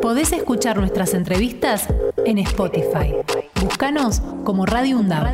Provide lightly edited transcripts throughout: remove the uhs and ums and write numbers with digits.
Podés escuchar nuestras entrevistas en Spotify. Búscanos como Radio UNDAB.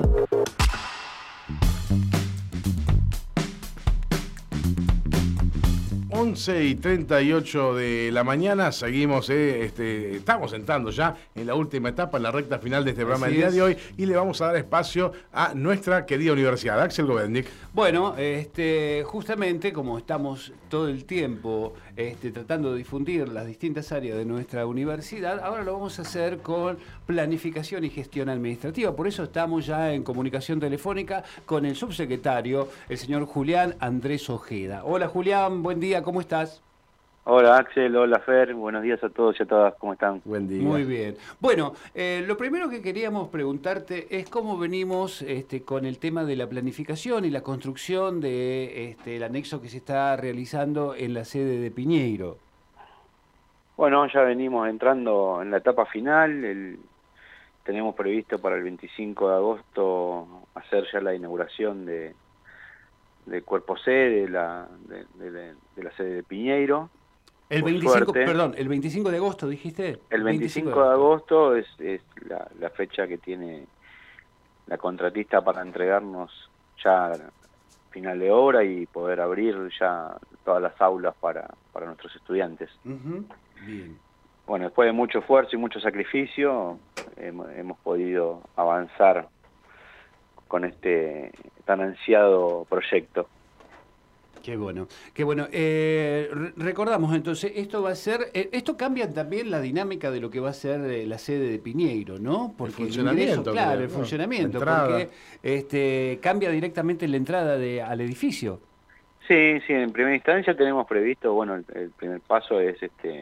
11:38 de la mañana, seguimos, estamos entrando ya en la última etapa, en la recta final de este programa del día de hoy, y le vamos a dar espacio a nuestra querida universidad. Axel Govendic. Bueno, justamente como estamos todo el tiempo tratando de difundir las distintas áreas de nuestra universidad, ahora lo vamos a hacer con planificación y gestión administrativa. Por eso estamos ya en comunicación telefónica con el subsecretario, el señor Julián Andrés Ojeda. Hola Julián, buen día, ¿cómo estás? Hola Axel, hola Fer, buenos días a todos y a todas, ¿cómo están? Buen día. Muy bien. Bueno, lo primero que queríamos preguntarte es cómo venimos con el tema de la planificación y la construcción de el anexo que se está realizando en la sede de Piñeiro. Bueno, ya venimos entrando en la etapa final, tenemos previsto para el 25 de agosto hacer ya la inauguración del cuerpo C de la sede de Piñeiro. El 25, perdón, el 25 de agosto dijiste. El 25 de agosto es la fecha que tiene la contratista para entregarnos ya final de obra y poder abrir ya todas las aulas para nuestros estudiantes. Bien. Bueno, después de mucho esfuerzo y mucho sacrificio, hemos podido avanzar con este tan ansiado proyecto. Qué bueno, qué bueno. Recordamos entonces, esto va a ser, esto cambia también la dinámica de lo que va a ser la sede de Piñeiro, ¿no? Porque el funcionamiento, claro, el funcionamiento, porque cambia directamente la entrada al edificio. Sí, en primera instancia tenemos previsto, bueno, el primer paso es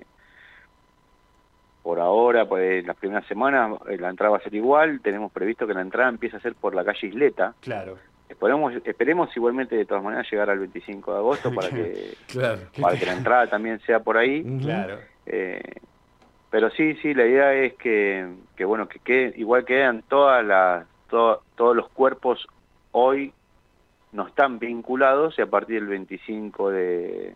por ahora, pues las primeras semanas la entrada va a ser igual, tenemos previsto que la entrada empiece a ser por la calle Isleta. Claro. Esperemos igualmente de todas maneras llegar al 25 de agosto para que la entrada también sea por ahí. Claro. Pero sí, la idea es que bueno, que igual quedan todos los cuerpos hoy no están vinculados, y a partir del 25 de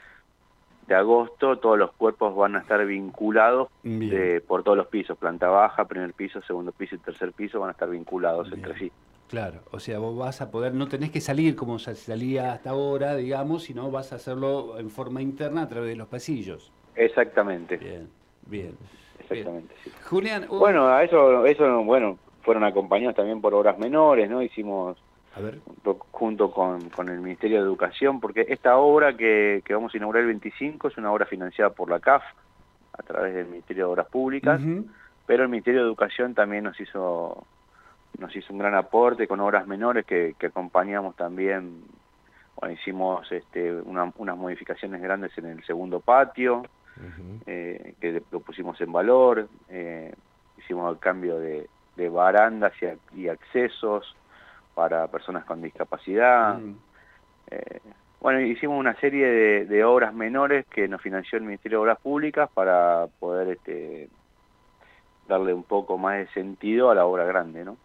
agosto todos los cuerpos van a estar vinculados por todos los pisos, planta baja, primer piso, segundo piso y tercer piso van a estar vinculados entre sí. Claro, o sea, vos vas a poder, no tenés que salir como se salía hasta ahora, digamos, sino vas a hacerlo en forma interna a través de los pasillos. Exactamente. Bien. Exactamente, bien. Sí. Julián... Bueno, a eso bueno, fueron acompañados también por obras menores, ¿no? Hicimos junto con el Ministerio de Educación, porque esta obra que vamos a inaugurar el 25 es una obra financiada por la CAF, a través del Ministerio de Obras Públicas, pero el Ministerio de Educación también nos hizo un gran aporte con obras menores que acompañamos también. Bueno, hicimos unas modificaciones grandes en el segundo patio, que lo pusimos en valor, hicimos el cambio de barandas y accesos para personas con discapacidad. Bueno, hicimos una serie de obras menores que nos financió el Ministerio de Obras Públicas para poder darle un poco más de sentido a la obra grande, ¿no?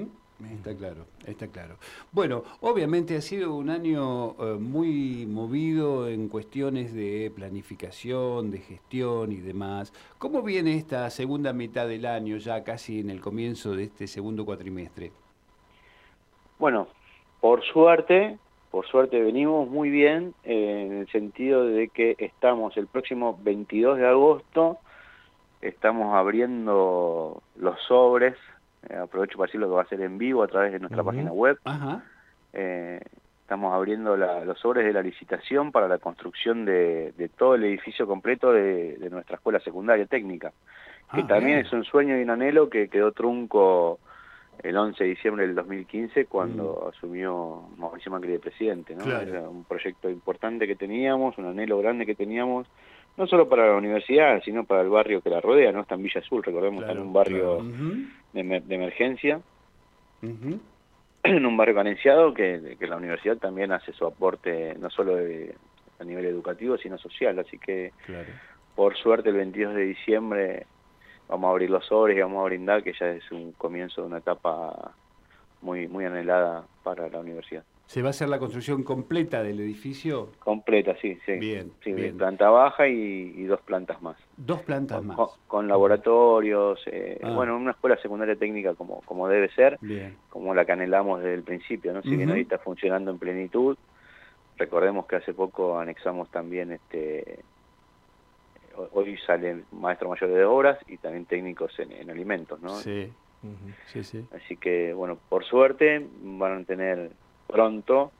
Está claro. Bueno, obviamente ha sido un año muy movido en cuestiones de planificación, de gestión y demás. ¿Cómo viene esta segunda mitad del año, ya casi en el comienzo de este segundo cuatrimestre? Bueno, por suerte venimos muy bien, en el sentido de que estamos el próximo 22 de agosto, estamos abriendo los sobres, aprovecho para decir lo que va a ser en vivo a través de nuestra página web. Estamos abriendo los sobres de la licitación para la construcción de todo el edificio completo de nuestra escuela secundaria técnica, que también es un sueño y un anhelo que quedó trunco el 11 de diciembre del 2015 cuando asumió Mauricio Macri de presidente, ¿no? Claro. Era un proyecto importante que teníamos, un anhelo grande que teníamos, no solo para la universidad, sino para el barrio que la rodea, ¿no? Está en Villa Azul, recordemos, está en un barrio de emergencia, en un barrio carenciado, que la universidad también hace su aporte, no solo a nivel educativo, sino social. Así que, por suerte, el 22 de diciembre vamos a abrir los sobres y vamos a brindar, que ya es un comienzo de una etapa muy, muy anhelada para la universidad. ¿Se va a hacer la construcción completa del edificio? Completa, sí. Bien, sí, bien. Planta baja y 2 plantas más. 2 plantas más. Con laboratorios, bueno, una escuela secundaria técnica como debe ser, bien, como la que anhelamos desde el principio, ¿no? Si bien hoy está funcionando en plenitud, recordemos que hace poco anexamos también, hoy salen maestros mayores de obras y también técnicos en alimentos, ¿no? Sí. Sí. Así que, bueno, por suerte van a tener pronto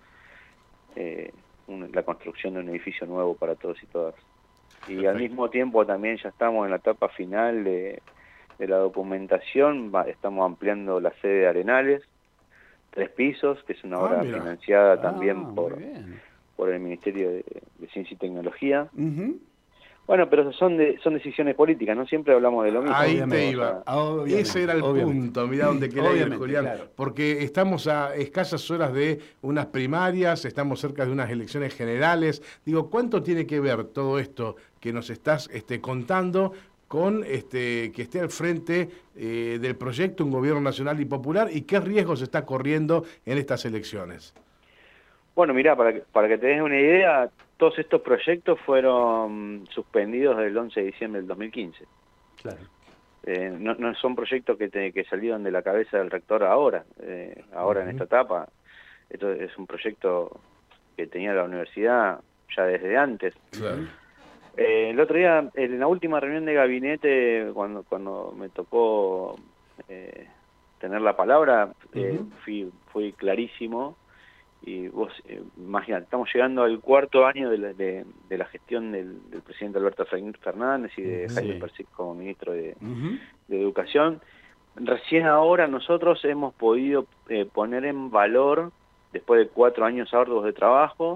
la construcción de un edificio nuevo para todos y todas. Y Perfecto. Al mismo tiempo también ya estamos en la etapa final de la documentación, estamos ampliando la sede de Arenales, 3 pisos, que es una obra financiada también por el Ministerio de Ciencia y Tecnología. Bueno, pero son decisiones políticas, no siempre hablamos de lo mismo. Ahí te iba. Ese era el punto, mirá dónde quería ir, Julián. Claro. Porque estamos a escasas horas de unas primarias, estamos cerca de unas elecciones generales. Digo, ¿cuánto tiene que ver todo esto que nos estás contando con que esté al frente del proyecto un gobierno nacional y popular y qué riesgos se está corriendo en estas elecciones? Bueno, mirá, para que te des una idea, todos estos proyectos fueron suspendidos desde el 11 de diciembre del 2015. Claro. No son proyectos que salieron de la cabeza del rector ahora en esta etapa. Esto es un proyecto que tenía la universidad ya desde antes. Claro. El otro día, en la última reunión de gabinete, cuando me tocó tener la palabra, fui clarísimo. Y vos, imagínate, estamos llegando al 4.º año de la gestión del presidente Alberto Fernández y de Jaime Persic como ministro de Educación. Recién ahora nosotros hemos podido poner en valor, después de 4 años arduos de trabajo,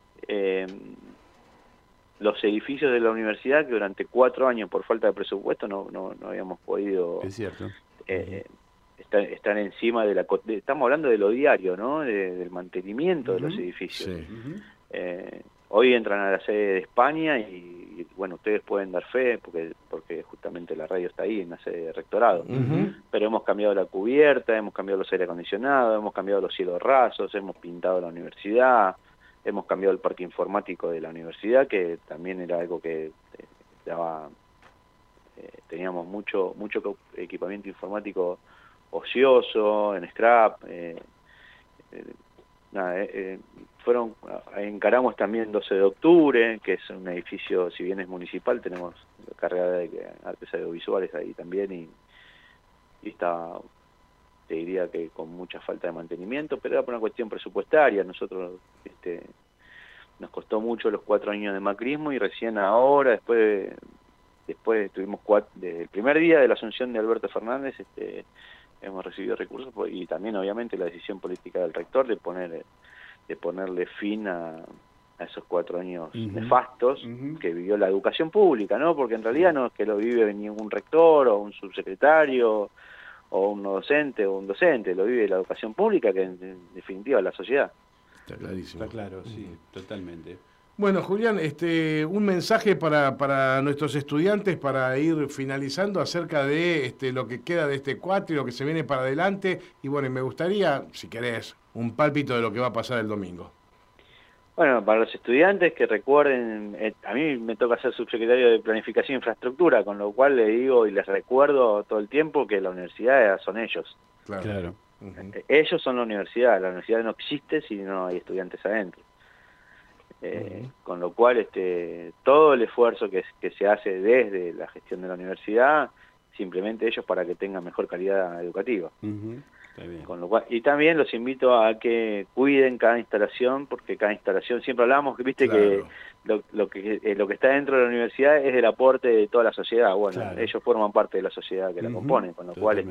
los edificios de la universidad que durante 4 años por falta de presupuesto no habíamos podido... Es cierto. Están encima estamos hablando de lo diario, ¿no? Del mantenimiento de los edificios. Sí. Hoy entran a la sede de España y bueno, ustedes pueden dar fe porque justamente la radio está ahí en la sede de rectorado. Pero hemos cambiado la cubierta, hemos cambiado los aire acondicionados, hemos cambiado los cielos rasos, hemos pintado la universidad, hemos cambiado el parque informático de la universidad, que también era algo que teníamos mucho equipamiento informático ocioso, en scrap, encaramos también 12 de octubre, que es un edificio, si bien es municipal, tenemos carrera de artes audiovisuales ahí también, y está, te diría que con mucha falta de mantenimiento, pero era por una cuestión presupuestaria. Nosotros nos costó mucho los 4 años de macrismo y recién ahora, después tuvimos desde el primer día de la asunción de Alberto Fernández, hemos recibido recursos y también obviamente la decisión política del rector de ponerle fin a esos 4 años nefastos que vivió la educación pública, ¿no? Porque en realidad no es que lo vive ni un rector o un subsecretario o un docente o un docente, lo vive la educación pública, que en definitiva la sociedad. Está clarísimo. Está claro, sí, totalmente. Bueno, Julián, un mensaje para nuestros estudiantes para ir finalizando acerca de lo que queda de este cuatro y lo que se viene para adelante. Y bueno, me gustaría, si querés, un pálpito de lo que va a pasar el domingo. Bueno, para los estudiantes que recuerden, a mí me toca ser subsecretario de Planificación e Infraestructura, con lo cual le digo y les recuerdo todo el tiempo que la universidad son ellos. Claro. Ellos son la universidad no existe si no hay estudiantes adentro. Con lo cual todo el esfuerzo que se hace desde la gestión de la universidad, simplemente ellos para que tengan mejor calidad educativa. Está bien. Con lo cual, y también los invito a que cuiden cada instalación, porque cada instalación, siempre hablamos que que lo que está dentro de la universidad es el aporte de toda la sociedad. Bueno, ellos forman parte de la sociedad que la componen, con lo cual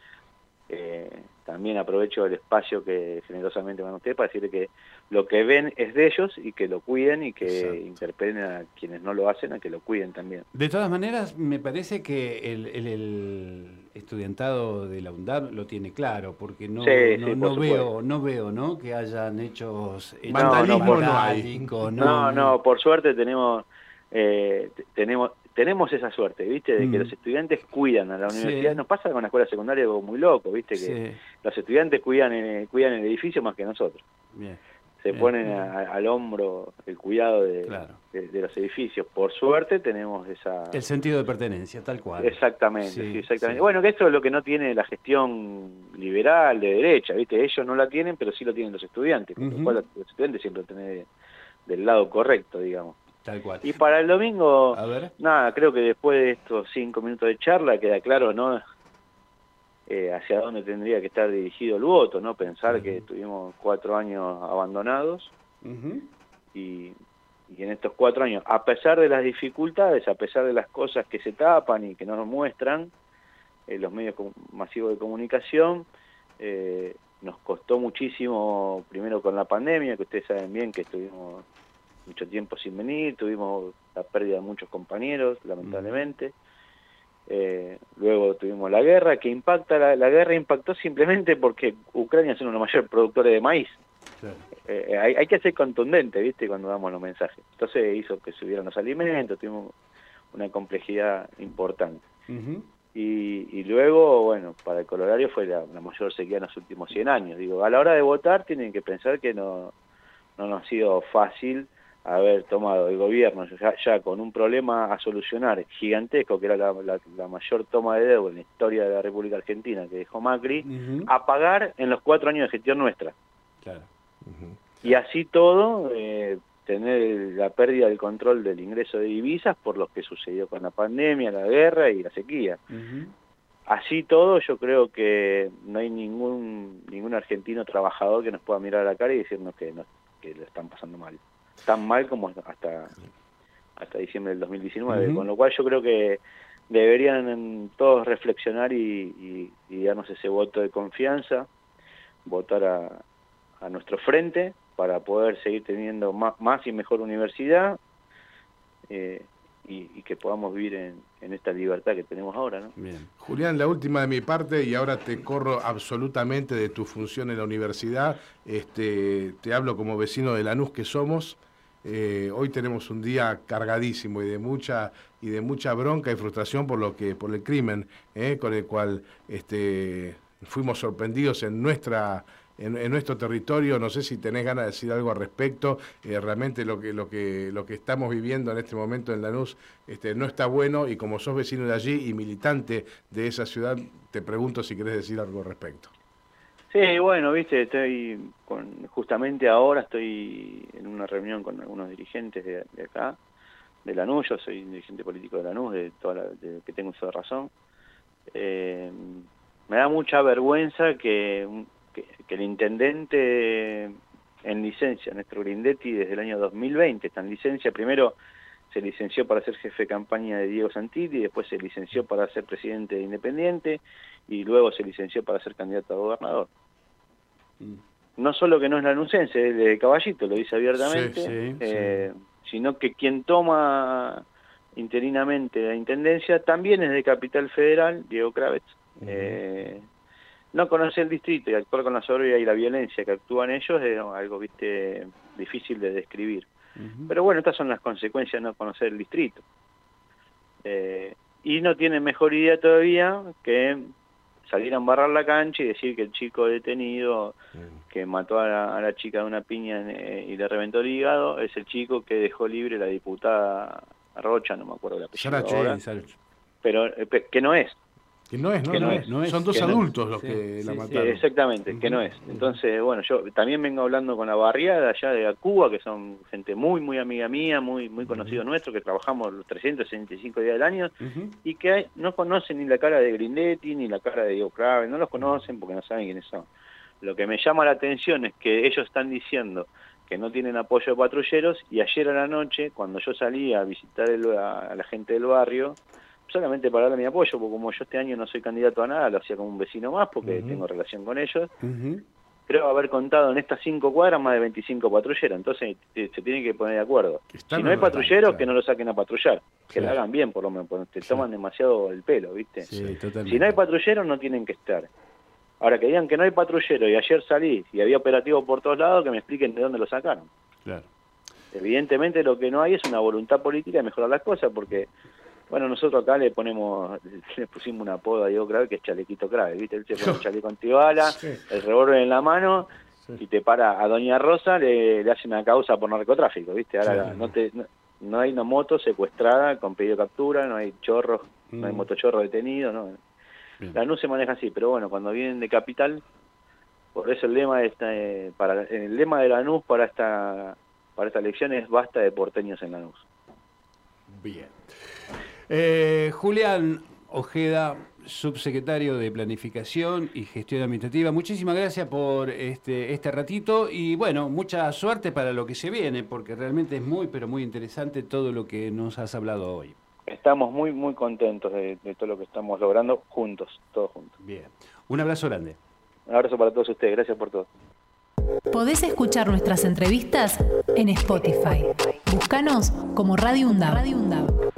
también aprovecho el espacio que generosamente van ustedes para decirle que lo que ven es de ellos y que lo cuiden y que interpelen a quienes no lo hacen a que lo cuiden también. De todas maneras, me parece que el estudiantado de la UNDAB lo tiene claro, porque no veo ¿no? que hayan hechos vandalismo no, por suerte tenemos esa suerte, ¿viste? De que los estudiantes cuidan a la universidad. Nos pasa con la escuela secundaria algo muy loco, ¿viste? Que los estudiantes cuidan el edificio más que nosotros. Bien. se ponen al hombro el cuidado de los edificios. Por suerte tenemos el sentido de pertenencia, tal cual. Exactamente, sí, exactamente. Sí. Bueno, que esto es lo que no tiene la gestión liberal de derecha, ¿viste? Ellos no la tienen, pero sí lo tienen los estudiantes, con lo cual los estudiantes siempre lo tienen del lado correcto, digamos. Tal cual. Y para el domingo, nada, creo que después de estos 5 minutos de charla queda claro, ¿no? Hacia dónde tendría que estar dirigido el voto, ¿no? Pensar que tuvimos 4 años abandonados y en estos 4 años, a pesar de las dificultades, a pesar de las cosas que se tapan y que no nos muestran los medios masivos de comunicación, nos costó muchísimo, primero con la pandemia, que ustedes saben bien que estuvimos mucho tiempo sin venir, tuvimos la pérdida de muchos compañeros, lamentablemente. Luego tuvimos la guerra, que impacta, la guerra impactó simplemente porque Ucrania es uno de los mayores productores de maíz. Hay que ser contundente, ¿viste? Cuando damos los mensajes. Entonces hizo que subieran los alimentos, tuvimos una complejidad importante. Y luego, bueno, para el Colorario fue la mayor sequía en los últimos 100 años. Digo, a la hora de votar tienen que pensar que no nos ha sido fácil haber tomado el gobierno ya con un problema a solucionar gigantesco, que era la mayor toma de deuda en la historia de la República Argentina que dejó Macri, a pagar en los 4 años de gestión nuestra. Claro. Y así todo, tener la pérdida del control del ingreso de divisas por lo que sucedió con la pandemia, la guerra y la sequía. Así todo, yo creo que no hay ningún argentino trabajador que nos pueda mirar a la cara y decirnos que lo están pasando mal. Tan mal como hasta diciembre del 2019, con lo cual yo creo que deberían todos reflexionar y darnos ese voto de confianza, votar a nuestro frente para poder seguir teniendo más y mejor universidad y que podamos vivir en esta libertad que tenemos ahora, ¿no? Bien. Julián, la última de mi parte, y ahora te corro absolutamente de tu función en la universidad. Te hablo como vecino de Lanús que somos. Hoy tenemos un día cargadísimo y de mucha bronca y frustración por el crimen con el cual fuimos sorprendidos en nuestro territorio. No sé si tenés ganas de decir algo al respecto. Realmente lo que estamos viviendo en este momento en Lanús no está bueno, y como sos vecino de allí y militante de esa ciudad, te pregunto si querés decir algo al respecto. Sí, bueno, viste, justamente ahora estoy en una reunión con algunos dirigentes de acá, de Lanús. Yo soy dirigente político de Lanús, de que tengo uso de razón. Me da mucha vergüenza que el intendente en licencia, Néstor Grindetti, desde el año 2020 está en licencia. Primero se licenció para ser jefe de campaña de Diego Santilli, después se licenció para ser presidente de Independiente y luego se licenció para ser candidato a gobernador. No solo que no es lanucense, es de Caballito, lo dice abiertamente, sino que quien toma interinamente la intendencia también es de Capital Federal, Diego Kravetz. No conocer el distrito y actuar con la soberbia y la violencia que actúan ellos es algo, viste, difícil de describir. Pero bueno, estas son las consecuencias de no conocer el distrito. Y no tienen mejor idea todavía que salir a embarrar la cancha y decir que el chico detenido que mató a la chica de una piña y le reventó el hígado es el chico que dejó libre la diputada Rocha, no me acuerdo la apellido ahora, pero que no es. Que no es. Son dos adultos los que la mataron. Exactamente, que no es. Entonces, bueno, yo también vengo hablando con la barriada allá de Cuba, que son gente muy, muy amiga mía, muy conocido nuestro, que trabajamos los 365 días del año, y que no conocen ni la cara de Grindetti, ni la cara de Diego Kravetz, no los conocen porque no saben quiénes son. Lo que me llama la atención es que ellos están diciendo que no tienen apoyo de patrulleros, y ayer a la noche, cuando yo salí a visitar a la gente del barrio, solamente para darle mi apoyo, porque como yo este año no soy candidato a nada, lo hacía como un vecino más, porque tengo relación con ellos, creo haber contado en estas 5 cuadras más de 25 patrulleros. Entonces se tienen que poner de acuerdo. Si no hay patrulleros, que no lo saquen a patrullar, que lo hagan bien por lo menos, porque te toman demasiado el pelo, ¿viste? Sí, totalmente. Si no hay patrulleros, no tienen que estar. Ahora, que digan que no hay patrullero y ayer salí y había operativo por todos lados, que me expliquen de dónde lo sacaron. Claro. Evidentemente lo que no hay es una voluntad política de mejorar las cosas, porque bueno, nosotros acá le pusimos una apodo a Diego Kravetz, que es Chalequito Kravetz, ¿viste? Él se pone un chaleco antibala, el revólver en la mano, Si te para a Doña Rosa, le hace una causa por narcotráfico, ¿viste? Ahora no hay una moto secuestrada con pedido de captura, no hay chorros, no hay motochorro detenido, ¿no? Lanús se maneja así, pero bueno, cuando vienen de capital, por eso el lema el lema de Lanús para esta elección es basta de porteños en Lanús. Bien. Julián Ojeda, subsecretario de Planificación y Gestión Administrativa, muchísimas gracias por este ratito y bueno, mucha suerte para lo que se viene, porque realmente es muy, pero muy interesante todo lo que nos has hablado hoy. Estamos muy, muy contentos de todo lo que estamos logrando juntos, todos juntos. Bien. Un abrazo grande. Un abrazo para todos ustedes, gracias por todo. Podés escuchar nuestras entrevistas en Spotify. Búscanos como Radio UNDAB.